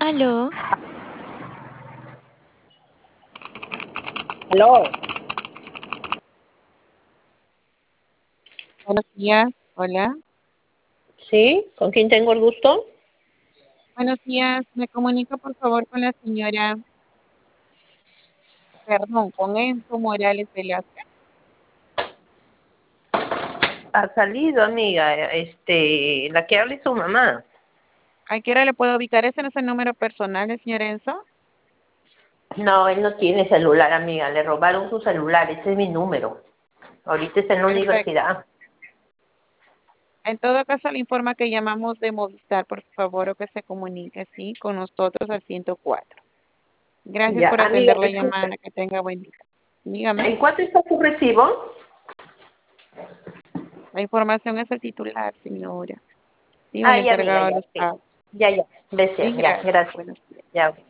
Aló, Aló, Buenos días, hola. ¿sí? ¿Con quién tengo el gusto? Buenos días, me comunico por favor con la señora, perdón, con Enzo Morales Velázquez. Ha salido, amiga. La que habla es su mamá. ¿A qué hora le puedo ubicar? Ese no es el número personal del señor Enzo. No, él no tiene celular, amiga. Le robaron su celular. Ese es mi número. Ahorita está en la Perfecto. universidad. En todo caso, le informa que llamamos de Movistar, por favor, o que se comunique, sí, con nosotros al 104. Gracias Ya, por amiga, atender la disculpe. llamada, que tenga buen día. Dígame, ¿En cuánto está su recibo? la información es el titular, señora. Digo, el Ay, amiga, encargado de ya, los ok. pagos. Ya, ya. Besé, Mil ya, gracias. gracias. Buenos días. Ya, ok.